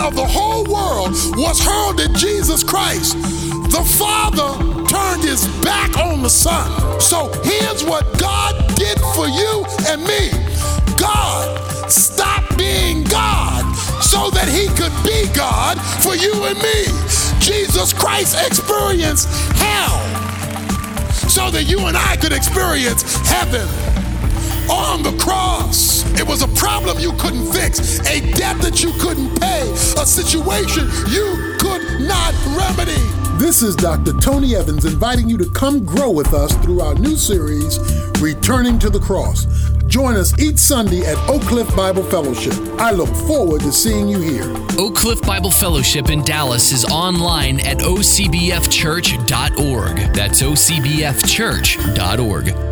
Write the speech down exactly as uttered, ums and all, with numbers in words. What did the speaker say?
of the whole world was hurled at Jesus Christ, the Father turned his back on the Son. So here's what God did for you and me. God stopped being God so that he could be God for you and me. Jesus Christ experienced hell so that you and I could experience heaven. On the cross, it was a problem you couldn't fix, a debt that you couldn't pay, a situation you could not remedy. This is Doctor Tony Evans inviting you to come grow with us through our new series, Returning to the Cross. Join us each Sunday at Oak Cliff Bible Fellowship. I look forward to seeing you here. Oak Cliff Bible Fellowship in Dallas is online at o c b f church dot org. That's o c b f church dot org.